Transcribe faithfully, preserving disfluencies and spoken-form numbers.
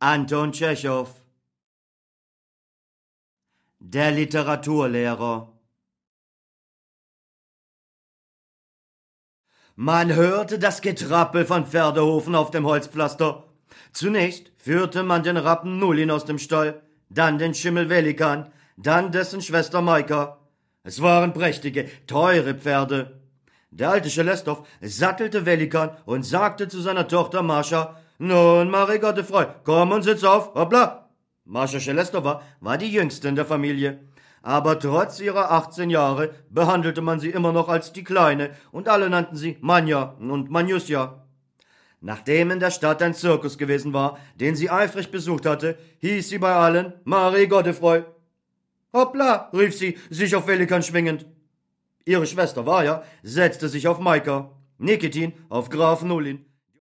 Anton Tschechow. Der Literaturlehrer. Man hörte das Getrappel von Pferdehufen auf dem Holzpflaster. Zunächst führte man den Rappen Nullin aus dem Stall, dann den Schimmel Velikan, dann dessen Schwester Maika. Es waren prächtige, teure Pferde. Der alte Schelestow sattelte Velikan und sagte zu seiner Tochter Mascha: »Nun, Marie Godefroy, komm und sitz auf, hoppla!« Mascha Schelestowa war die jüngste in der Familie. Aber trotz ihrer achtzehn Jahre behandelte man sie immer noch als die Kleine und alle nannten sie Manja und Manjusja. Nachdem in der Stadt ein Zirkus gewesen war, den sie eifrig besucht hatte, hieß sie bei allen Marie Godefroy. »Hoppla«, rief sie, sich auf Velikan schwingend. Ihre Schwester Varja setzte sich auf Maika, Nikitin auf Graf Nullin.